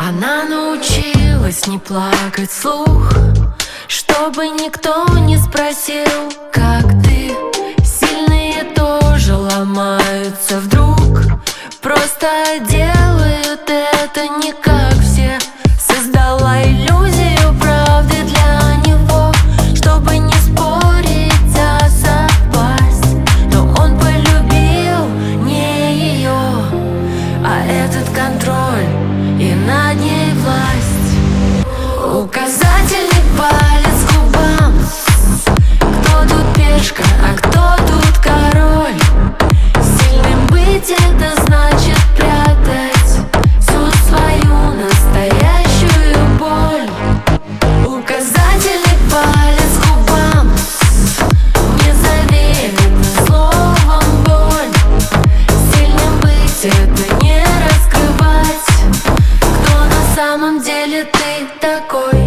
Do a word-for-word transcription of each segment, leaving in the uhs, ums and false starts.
Она научилась не плакать вслух, чтобы никто не спросил, как ты. Сильные тоже ломаются вдруг, просто делают это не как все. Создала иллюзию правды для него, чтобы не спорить, а совпасть. Но он полюбил не ее, а этот контроль и над ней власть. Указательный палец к губам. Кто тут пешка, а кто тут король? Сильным быть — это значит прятать всю свою настоящую боль. Указательный палец к губам. Не зови это словом боль. Сильным быть — это не раскрывать, кто на самом деле ты такой.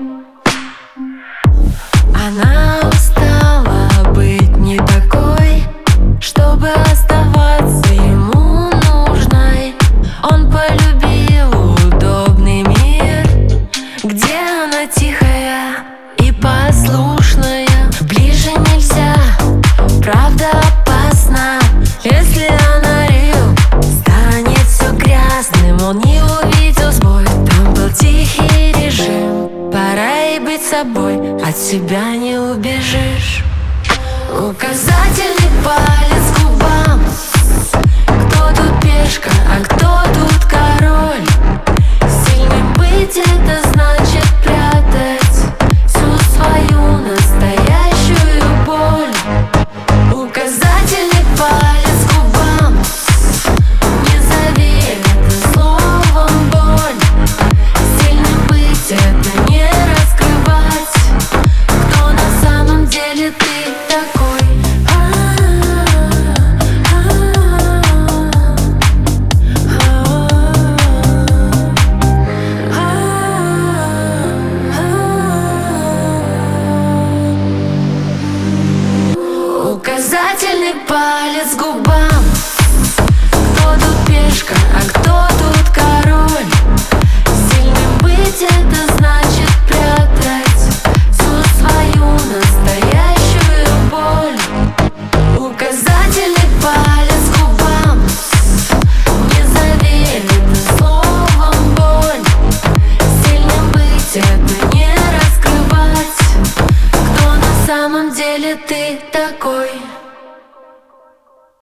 Она устала быть не такой, чтобы оставаться ему нужной. Он полюбил удобный мир, где она тихая и послушная. Ближе нельзя, правда опасна. Если она рил, станет все грязным. Он не увидел сбой, там был тихий режим. Пора и быть собой, от себя не убежишь. Указательный палец к губам. Кто тут пешка, а кто тут король?